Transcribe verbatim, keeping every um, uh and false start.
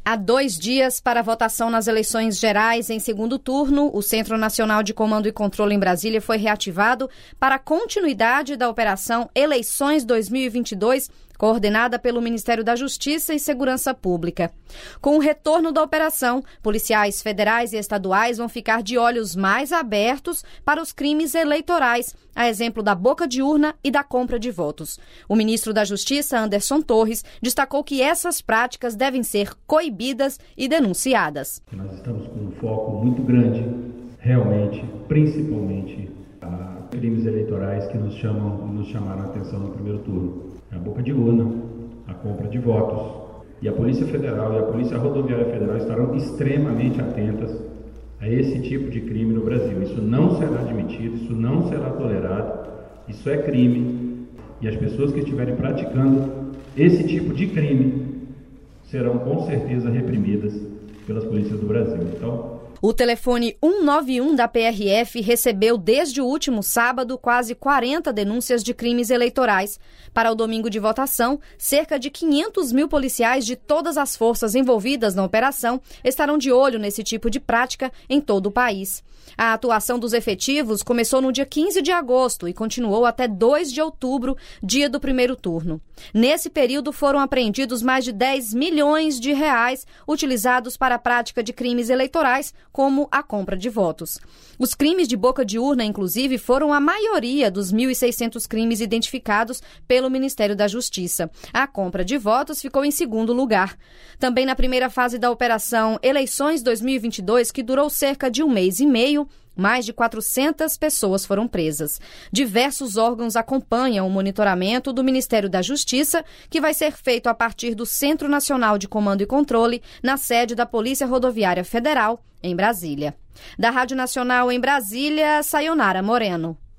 Há dois dias para a votação nas eleições gerais em segundo turno, o Centro Nacional de Comando e Controle em Brasília foi reativado para a continuidade da Operação Eleições dois mil e vinte e dois, coordenada pelo Ministério da Justiça e Segurança Pública. Com o retorno da operação, policiais federais e estaduais vão ficar de olhos mais abertos para os crimes eleitorais, a exemplo da boca de urna e da compra de votos. O ministro da Justiça, Anderson Torres, destacou que essas práticas devem ser coibidas e denunciadas. Nós estamos com um foco muito grande, realmente, principalmente, a crimes eleitorais que nos chamam, nos chamaram a atenção no primeiro turno. A boca de urna, a compra de votos. E a Polícia Federal e a Polícia Rodoviária Federal estarão extremamente atentas a esse tipo de crime no Brasil. Isso não será admitido, isso não será tolerado, isso é crime. E as pessoas que estiverem praticando esse tipo de crime serão com certeza reprimidas pelas polícias do Brasil. Então, o telefone cento e noventa e um da P R F recebeu desde o último sábado quase quarenta denúncias de crimes eleitorais. Para o domingo de votação, cerca de quinhentos mil policiais de todas as forças envolvidas na operação estarão de olho nesse tipo de prática em todo o país. A atuação dos efetivos começou no dia quinze de agosto e continuou até dois de outubro, dia do primeiro turno. Nesse período foram apreendidos mais de dez milhões de reais utilizados para a prática de crimes eleitorais, como a compra de votos. Os crimes de boca de urna, inclusive, foram a maioria dos mil e seiscentos crimes identificados pelo Ministério da Justiça. A compra de votos ficou em segundo lugar. Também na primeira fase da Operação Eleições dois mil e vinte e dois, que durou cerca de um mês e meio, mais de quatrocentas pessoas foram presas. Diversos órgãos acompanham o monitoramento do Ministério da Justiça, que vai ser feito a partir do Centro Nacional de Comando e Controle, na sede da Polícia Rodoviária Federal, em Brasília. Da Rádio Nacional em Brasília, Sayonara Moreno.